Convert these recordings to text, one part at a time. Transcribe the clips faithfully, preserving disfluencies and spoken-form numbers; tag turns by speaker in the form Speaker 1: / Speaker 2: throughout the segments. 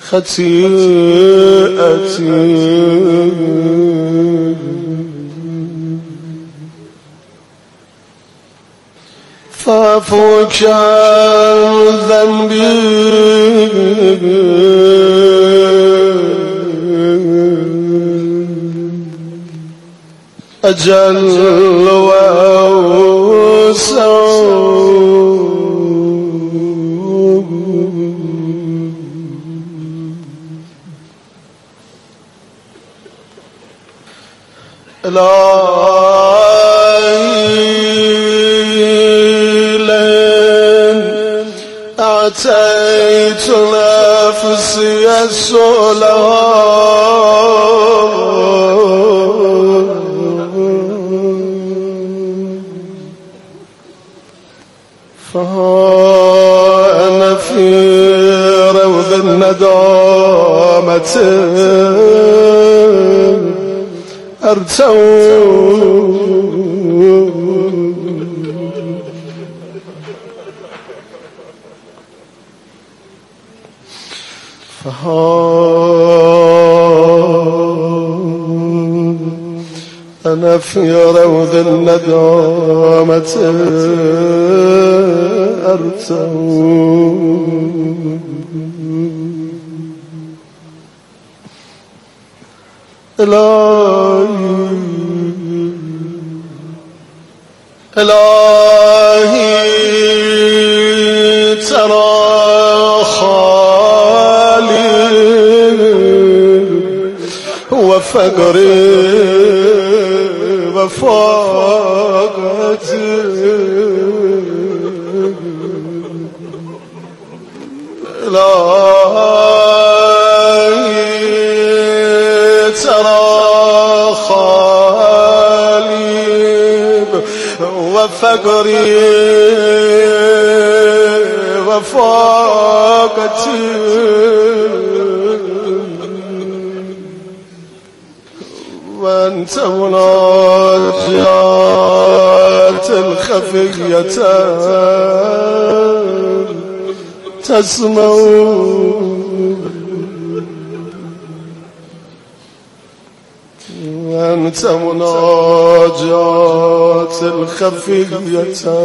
Speaker 1: خطيئتي فاعفوك عن ذنبي أجل وأوسع إلهي لن أعطيت نفسي السلام فأنا في روض الندامة أرتو أنا في روض الندامة أرتو إلهي إلهي ترى خالي وفقري وفاقتي إلهي ترى خالي وفقري وفاقتي وأنت مناجات الخفية تسمع وأنت مناجات الخفية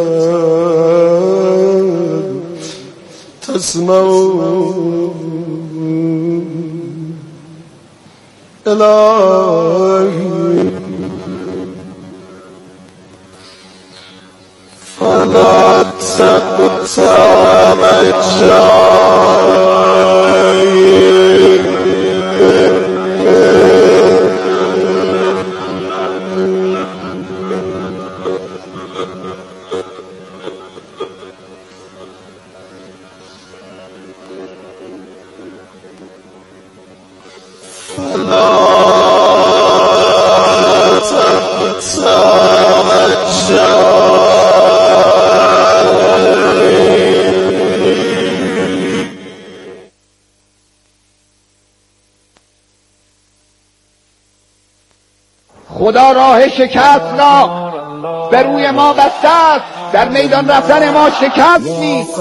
Speaker 1: تسمع إلهي فلا تترجى
Speaker 2: خدا راه شکست را به روی ما بسته است، در میدان رفتن ما شکست نیست.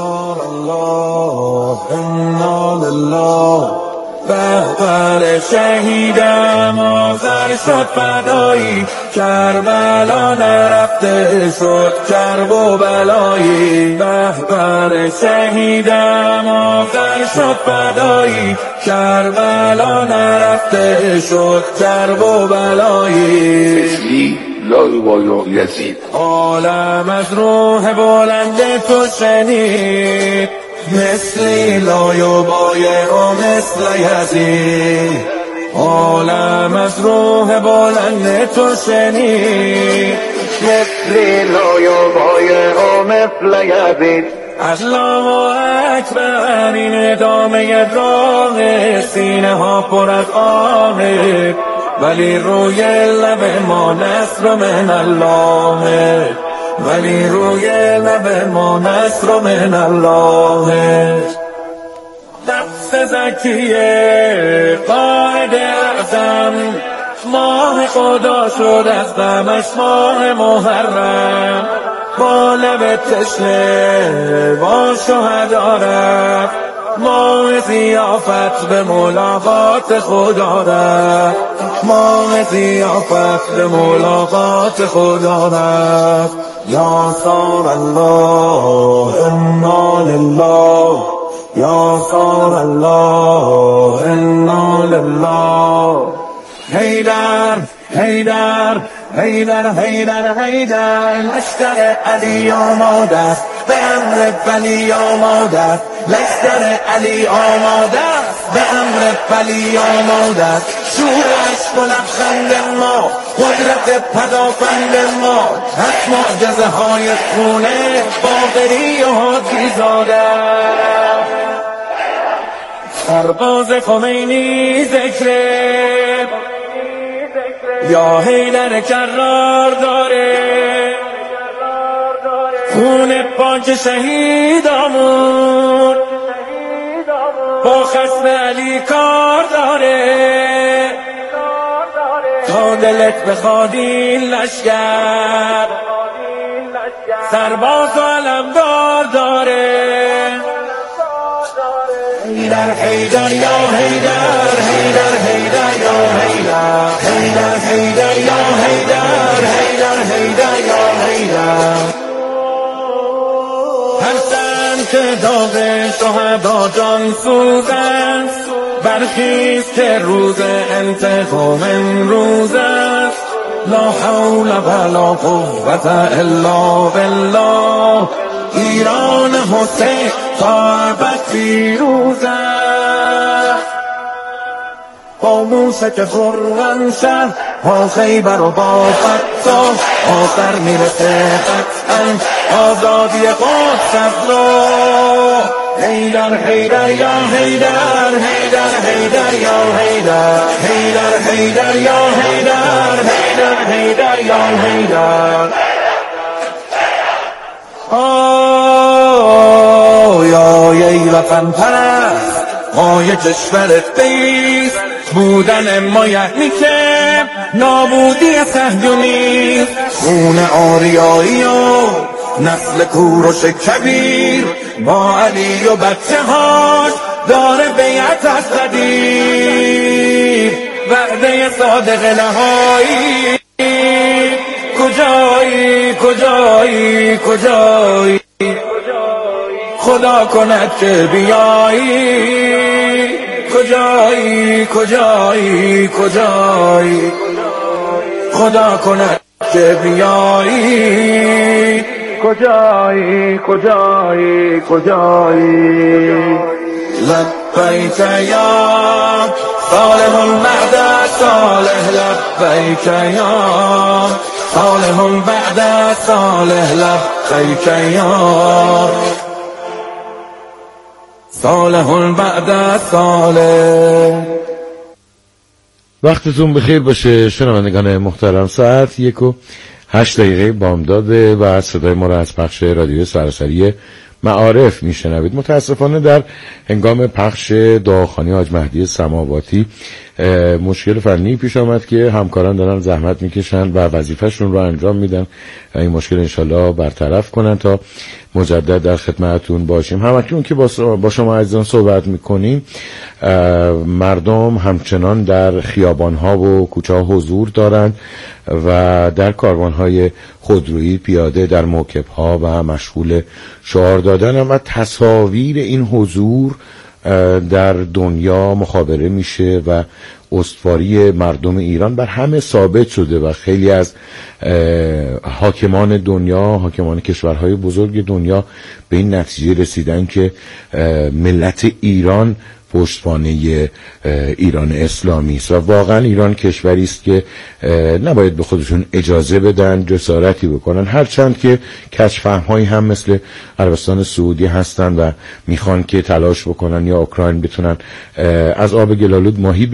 Speaker 3: بهبر شهیدم آخر شد فدایی، کربلا نرفته شد کرب و بلایی. بهبر شهیدم آخر شد فدایی، کربلا نرفته شد کرب و بلایی.
Speaker 4: مثلی لایو یزید
Speaker 3: عالم از روح بلند تو شنید، مثلی لایوبای و مثل یزید. عالم از روح بلند تو شنید، مثلی لایوبای و مثل یزید. الله اکبر این ادامه راه، سینه ها پر از آه، ولی روی لب ما نصر من الله، ولی روی لب ما نصر من الله. نفس زکیه قائد اعظم، ماه خدا شد از غمش ماه محرم. با لب تشنه با شهدا رفت، ماه ضیافت به ملاقات خدا رفت، ماه ضیافت به ملاقات خدا رفت. یا سار الله انا لله، یا سار الله انا لله. حیدر حیدر حیدر حیدر حیدر، لشکر علی آماده است، به امر ولی آماده است، لشکر علی آماده است، به امر ولی آماده است. شورش و لبخند ما، قدرت پدافند ما، از معجزه های خونه باقری و حاجی زاده. سرباز خمینی ذکره، یا حیدر کرار داره، خون پاک شهیدامون با خصم علی کار داره. تا دلت بخواد این لشکر سرباز و علمدار داره. حیدر حیدر یا حیدر، حیدر حیدر یا حیدر، حیدر حیدر یا حیدر، حیدر حیدر یا حیدر. هر سن که داغ شهدا جان سوزن، برخیز که روز انتقام امروز است. لا حول ولا قوة الا بالله، ایران حسین تا ابد پیروز است. با موسک خرم شهر، با خیبر و با فتح، آخر میرسه قطعا آزادی قدس را. حیدر حیدر یا حیدر، حیدر حیدر یا حیدر، حیدر حیدر یا حیدر، حیدر حیدر یا حیدر. آه یا ای وطن پرست، مایه کشور دیست، بودن ما یعنی که نابودی صهیونی. خون آریایی و نسل کوروش کبیر، با علی و بچه هاش داره بیعت از قدیر. وعده صادق نهایی، کجایی کجایی کجایی، خدا کند که بیایی. کجایی کجایی کجایی، خدا کند که بیایی. کجایی کجایی کجایی. لبیک یا صالح بعد صالح، لبیک یا صالح بعد صالح، لبیک یا صالح بعد صالح.
Speaker 5: وقتتون بخیر باشه شنوندگان محترم. ساعت یک و هشت دقیقه بامداده و صدای ما را از پخش رادیو سراسری معارف میشنوید. متاسفانه در هنگام پخش دعاخوانی حاج مهدی سماواتی مشکل فنی پیش آمد که همکاران دارن زحمت میکشن و وظیفهشون رو انجام میدن و این مشکل انشالله برطرف کنن تا مجدد در خدمتتون باشیم. همکنون که با شما عزیزان صحبت میکنیم، مردم همچنان در خیابانها و کوچه ها حضور دارند و در کاروانهای خودرویی پیاده در موکب‌ها و مشغول شعار دادن و تصاویر این حضور در دنیا مخابره میشه و استواری مردم ایران بر همه ثابت شده و خیلی از حاکمان دنیا، حاکمان کشورهای بزرگ دنیا به این نتیجه رسیدن که ملت ایران پشتوانه ایران اسلامی است و واقعا ایران کشوری است که نباید به خودشون اجازه بدن جسارتی بکنن، هرچند که کشفهم‌هایی هم مثل عربستان سعودی هستن و میخوان که تلاش بکنن یا اوکراین بتونن از آب گلالود ماهی بگیرن، اما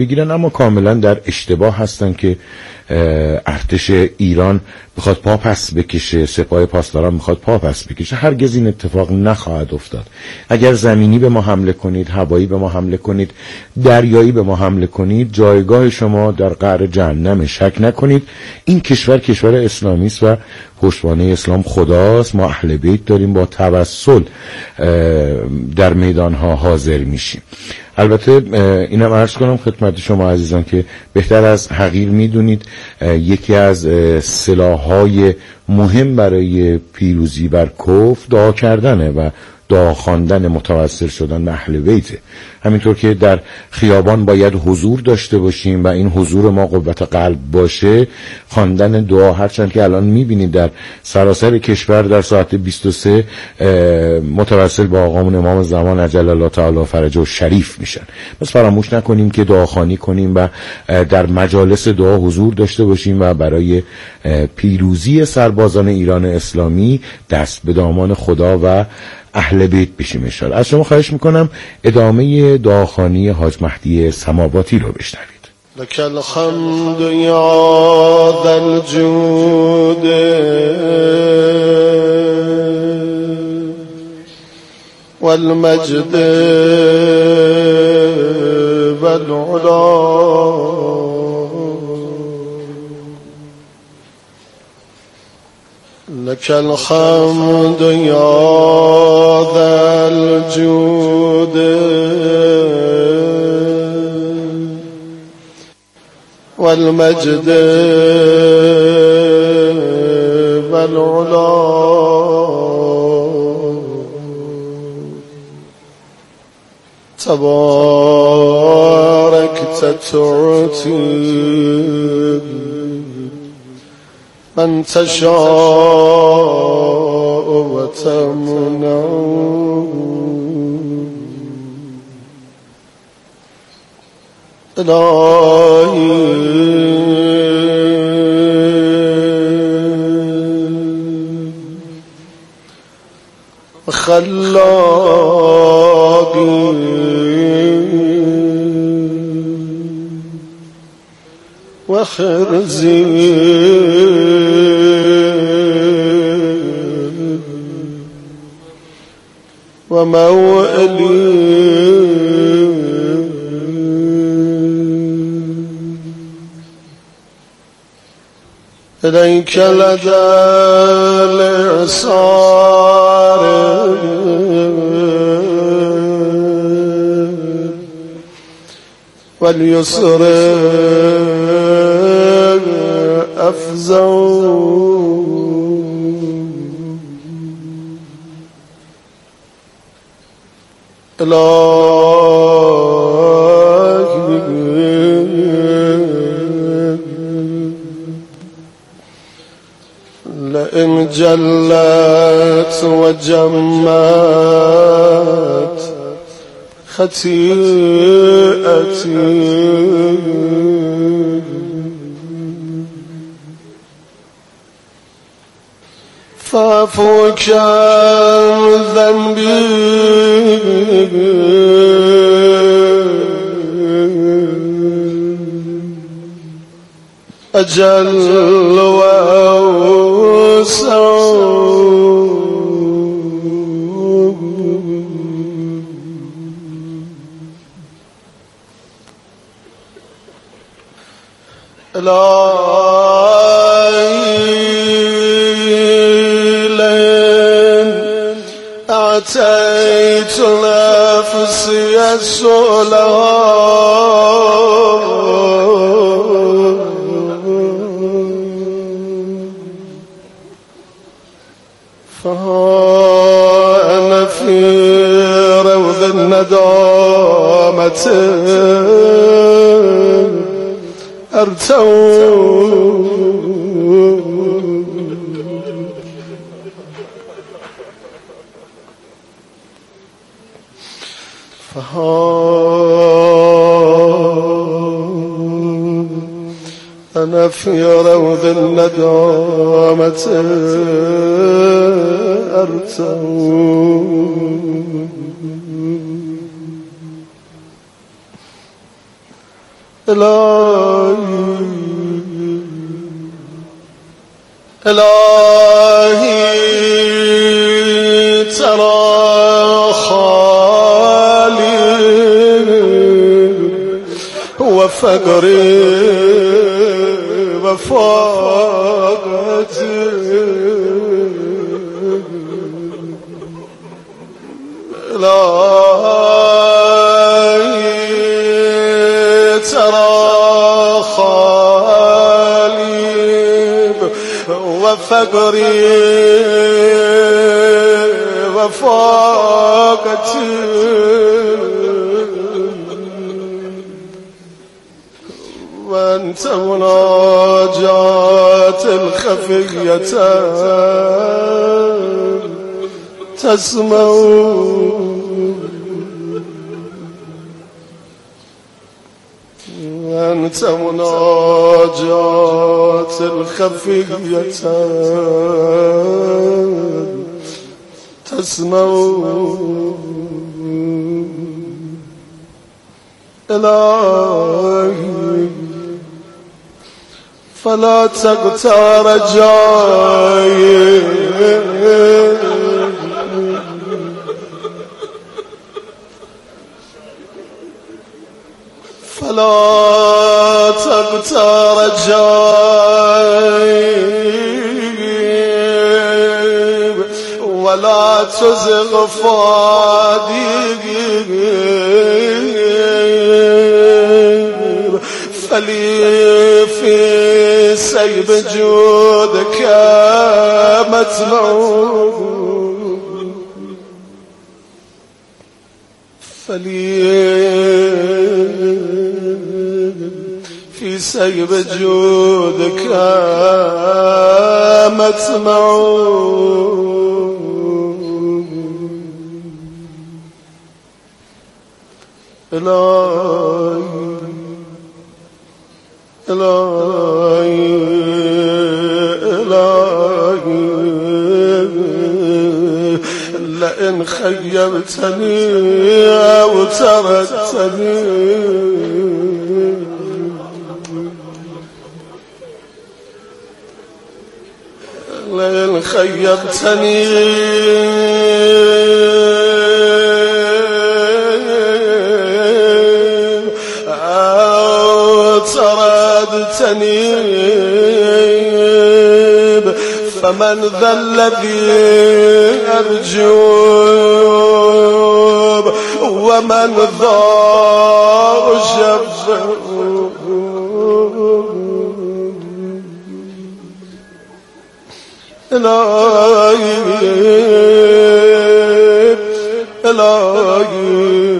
Speaker 5: اما کاملا در اشتباه هستن که ارتش ایران بخواد پا پس بکشه، سپاه پاسداران بخواد پا پس بکشه. هرگز این اتفاق نخواهد افتاد. اگر زمینی به ما حمله کنید، هوایی به ما حمله کنید، دریایی به ما حمله کنید، جایگاه شما در قعر جهنم. شک نکنید این کشور کشور اسلامی است و پشتوانه اسلام خداست. ما اهل بیت داریم، با توسل در میدانها حاضر میشیم. البته اینم عرض کنم خدمت شما عزیزان که بهتر از حقیر میدونید یکی از سلاح‌های مهم برای پیروزی بر کفر دعا کردنه و دعا خواندن متوسل شدن به اهل بیته. همینطور که در خیابان باید حضور داشته باشیم و این حضور ما قوت قلب باشه، خواندن دعا، هرچند که الان میبینید در سراسر کشور در ساعت بیست و سه متوسل با آقامون امام زمان عجل الله تعالی فرجه و شریف میشن. بس فراموش نکنیم که دعاخوانی کنیم و در مجالس دعا حضور داشته باشیم و برای پیروزی سربازان ایران اسلامی دست به دامان خدا و اهل بیت بشیم ان شاءالله. از شما خواهش میکنم ادامه دعاخوانی حاج مهدی سماواتی رو بشنوید.
Speaker 1: لك الحمد یا ذا الجود والمجد والعلا، لك الحمد يا ذا الجود والمجد والعلا، تباركت تعطي من تشاء وتمنع، إلهي خلاقي وخرزي وموئلي إليك لدى الإعصار واليسر أفزع، لئن جلت وجمت خطيئتي فاعفوك عن ذنبي أجل وأوسع، أعطيت نفسي السلام فأنا في روض الندامة أرتوي، أنا في روض الندامة أرتوي، الهی الهی ترى خالي وفقري وفاقتي الهي ترى خالي وفقري وفاقتي وانت مناجات الخفية تسمع وانت مناجات الخفية تسمع إلهي فلا تقطع رجائي فلا تقطع رجائي ولا تزغ فؤادي فلي في سيب جودك مطمع فلي في سيب جودك مطمع إلهي إلهي إلهي لئن خيبتني أو تركتني لئن خيبتني تنيب فمن ذا الذي أرجوب ومن ذا أشفع إلهي إلهي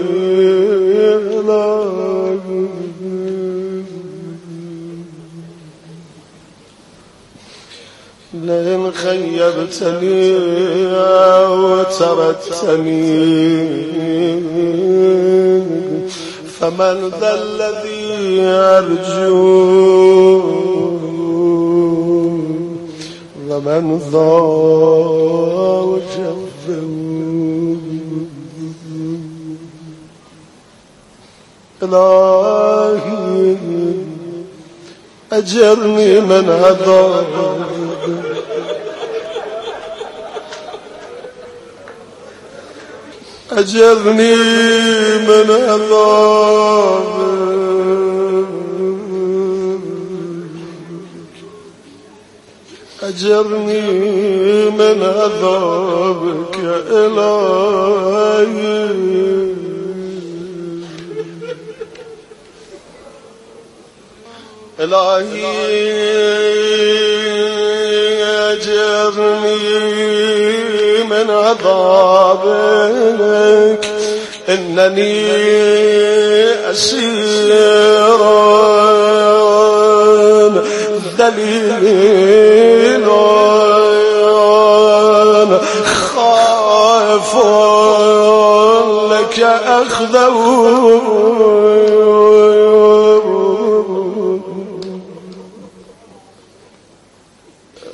Speaker 1: لئن خيبتني أو تركتني فمن ذا الذي أرجو ومن ذا أجفو إلهي أجرني من عذاب أجرني من عذابك أجرني من عذابك يا إلهي إلهي أجرني من عذابك إنني أسير ذليل خائف لك أخذه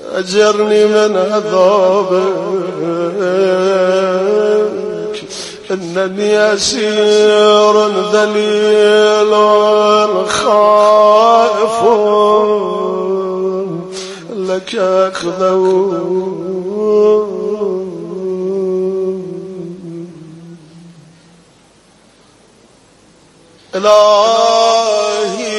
Speaker 1: أجرني من عذابك إنني أسير ذليل خائف لك أخذو إلهي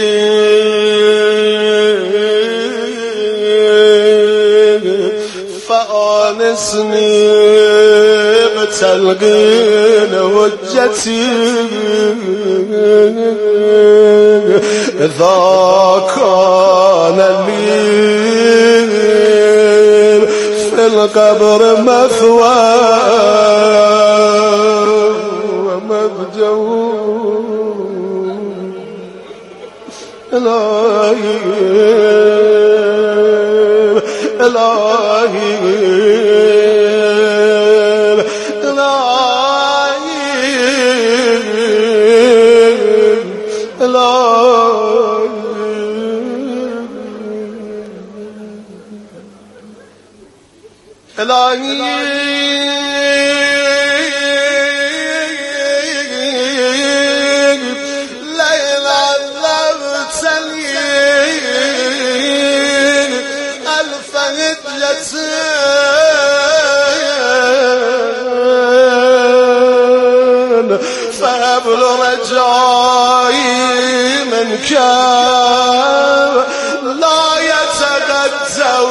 Speaker 1: فآنسني بتلقين وجتي إذا كان لي في القبر مثوى ومبجو إلهي إلهي فابل رجائي منك لا يتغذوا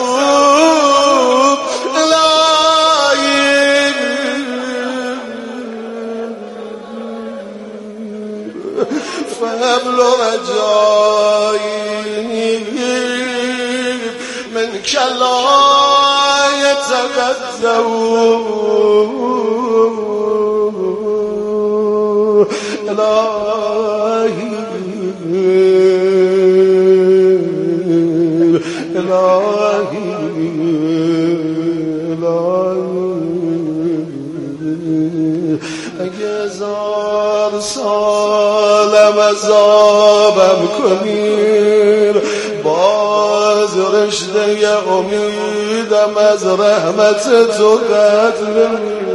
Speaker 1: فابل رجائي منك لا يتغذوا إلهي إلهي إلهي اگزار سالم عذابم کنیر باز رشته امیدم از رحمت تو قتل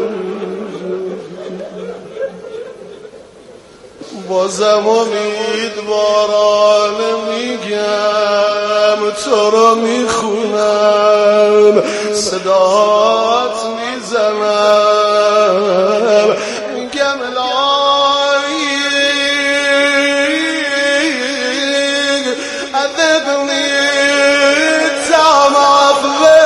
Speaker 1: بازم امیدوارانه میگم تو رو میخونم صدات میزنم میگم الهی عذبنی تمام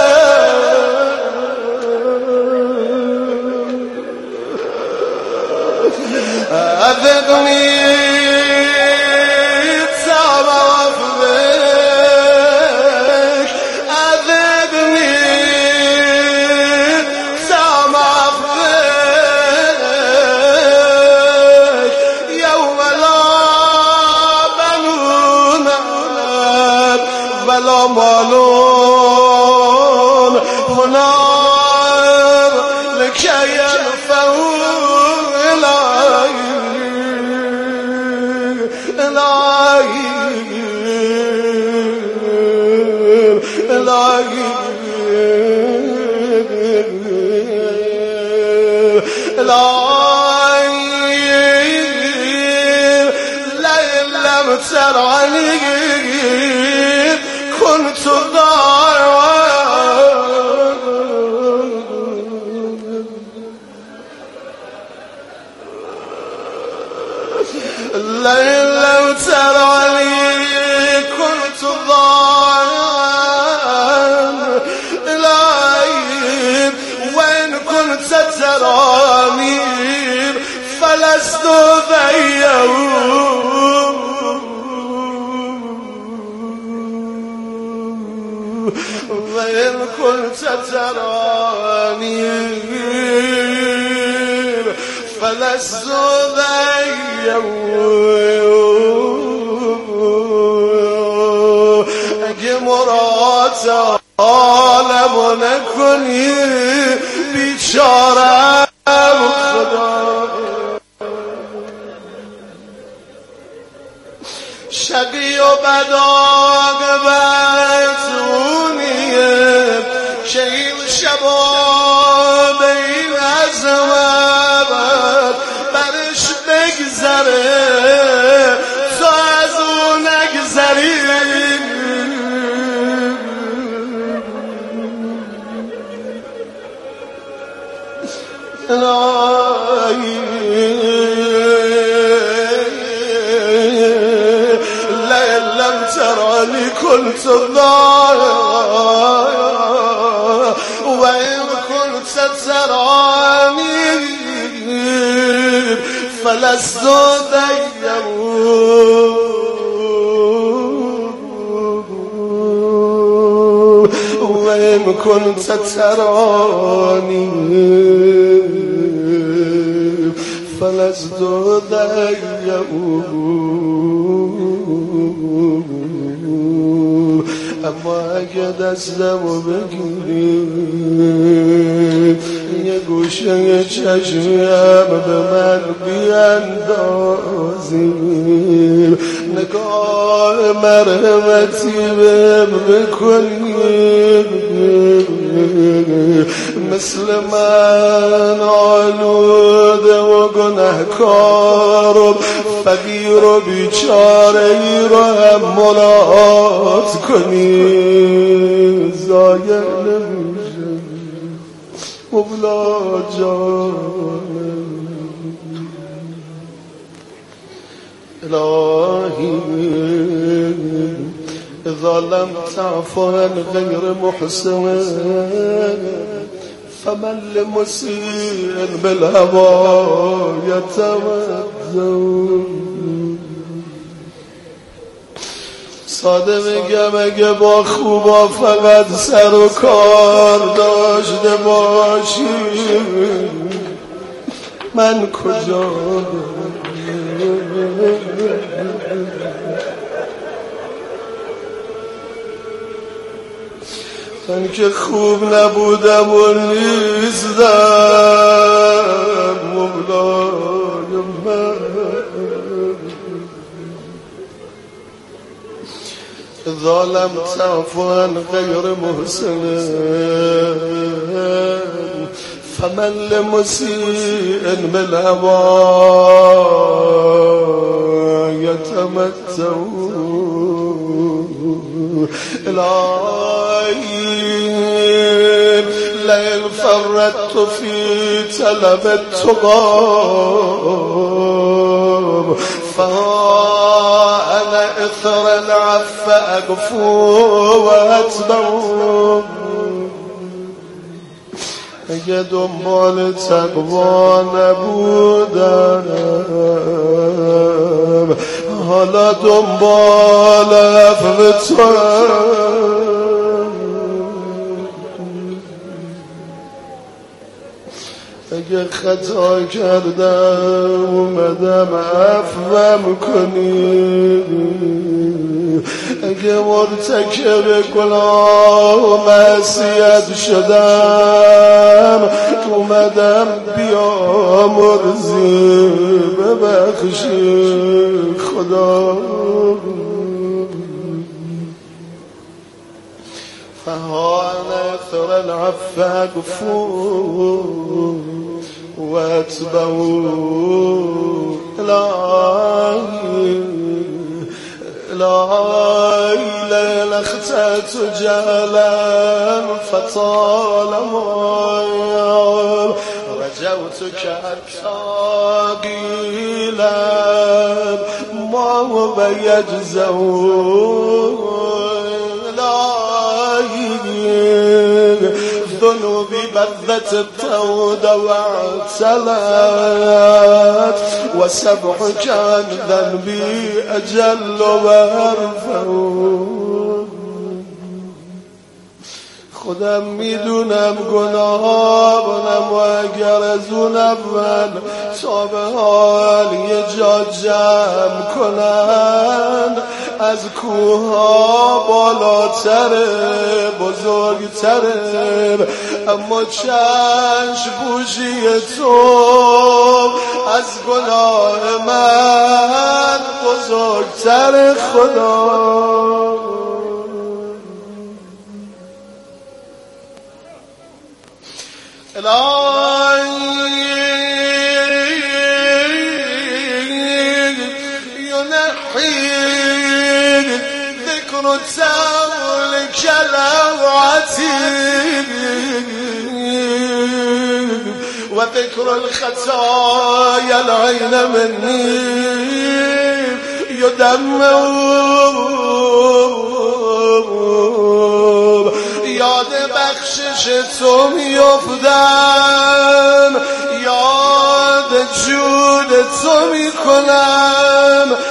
Speaker 1: عذبني تعرف بك عذبني تعرف بك يوم لا بنون ولا مالون هنار لكي ينفعون لم ترعني كنت ضايعا لم ترعني كنت ضايعا إلهي وإن كنت تراني فلست ذيا وإن كنت تراني فلست ذيا اگه مراد عالم نکنی بیچارم خدا شقی و بداقبتونیه که این شبا بین از خيالي كنت الضايع وإن كنت تراني فلست ضيع وإن كنت تراني فلست ضيع اما اگه دستمو بگیری یه گوشه چشمم به من بیاندازی نگاه مرحمتی بهم بکنی مثل من آلوده و گناهکار و فقیر و بیچاره ای رو هم ملاحظ کنی ضایع نمیشه مولا جان الهی اذا لم تعف عن غير محسن فمن لمسيء بالهوى يتوزن ساده میگم اگه با خوبا فقط سر و کار داشته باشی من کجا من که خوب نبودم و نیستم مولای من اذا لم تعف عن غير محسن فمن لمسيء بالهوى يتمتع الهي لئن فرطت في طلب التقى فأنا إثر العف أقفو وأتبع اگه دنبال تقوا نبودم حالا دنبال عفو تو اگه خطا کردم اومدم عفوم کنی اگه مرتکب گناه و معصیت شدم اومدم بیامرزی ببخشی خدا فهانا اثر العف اقفو واتبعوا الهي الهي ليل اختت جهلا فطالما رجوتك حتى قيلا ما هو يجزون ذنوبي بذت التود واعتلت وسبحك عن ذنبي أجل وأرفع خودم میدونم گناهانم و اگر از اون اول تا به حال یه جا جمع کنن از کوها بالاتره بزرگتره اما چشم بوشی تو از گناه من بزرگتر خدا ينحي ذكر التول كلوعتي وذكر الخطايا العين مني يدمر چشم تو میافتم، یاد جود تو میکنم،